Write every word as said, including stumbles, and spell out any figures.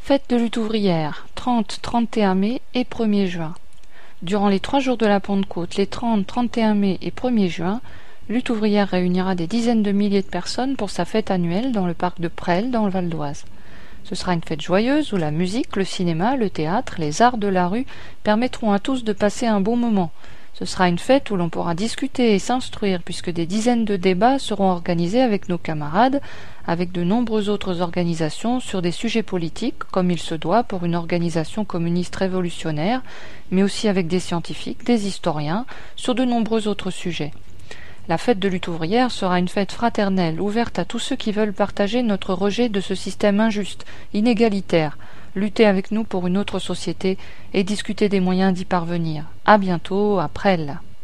Fête de lutte ouvrière, trente, trente et un mai et premier juin. Durant les trois jours de la Pentecôte, les trente, trente et un mai et premier juin, Lutte ouvrière réunira des dizaines de milliers de personnes pour sa fête annuelle dans le parc de Presles, dans le Val d'Oise. Ce sera une fête joyeuse où la musique, le cinéma, le théâtre, les arts de la rue permettront à tous de passer un bon moment. Ce sera une fête où l'on pourra discuter et s'instruire puisque des dizaines de débats seront organisés avec nos camarades, avec de nombreuses autres organisations sur des sujets politiques, comme il se doit pour une organisation communiste révolutionnaire, mais aussi avec des scientifiques, des historiens, sur de nombreux autres sujets. La fête de lutte ouvrière sera une fête fraternelle, ouverte à tous ceux qui veulent partager notre rejet de ce système injuste, inégalitaire, lutter avec nous pour une autre société et discuter des moyens d'y parvenir. À bientôt, à Presles.